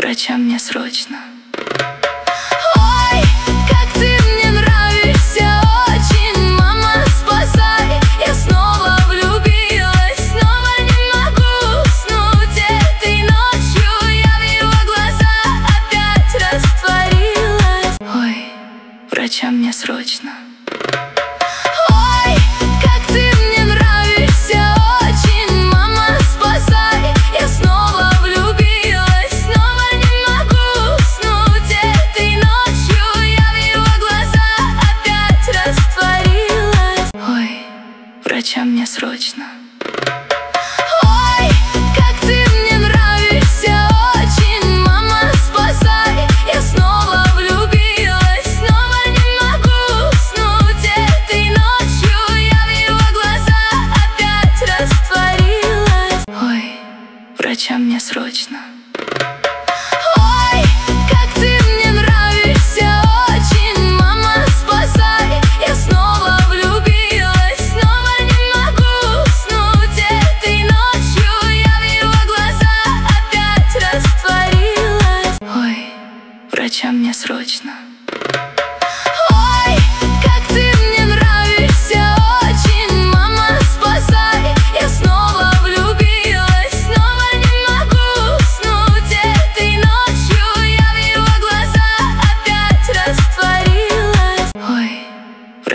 врача мне срочно. Ой, как ты мне нравишься очень, мама, спасай. Я снова влюбилась, снова не могу уснуть. Этой ночью я в его глаза опять растворилась. Ой, врача мне срочно. Ой, как ты мне нравишься очень, мама, спасай. Я снова влюбилась, снова не могу уснуть. Этой ночью я в его глаза опять растворилась. Ой, врача мне срочно. Ой, как ты мне нравишься очень, мама, спасай. Я снова влюбилась, снова не могу уснуть. Этой ночью я в его глаза опять растворилась. Ой, врача мне срочно. Ой, как ты мне нравишься очень, мама, спасай. Я снова влюбилась, снова не могу уснуть. Этой ночью я в его глаза опять растворилась. Ой, врача мне срочно.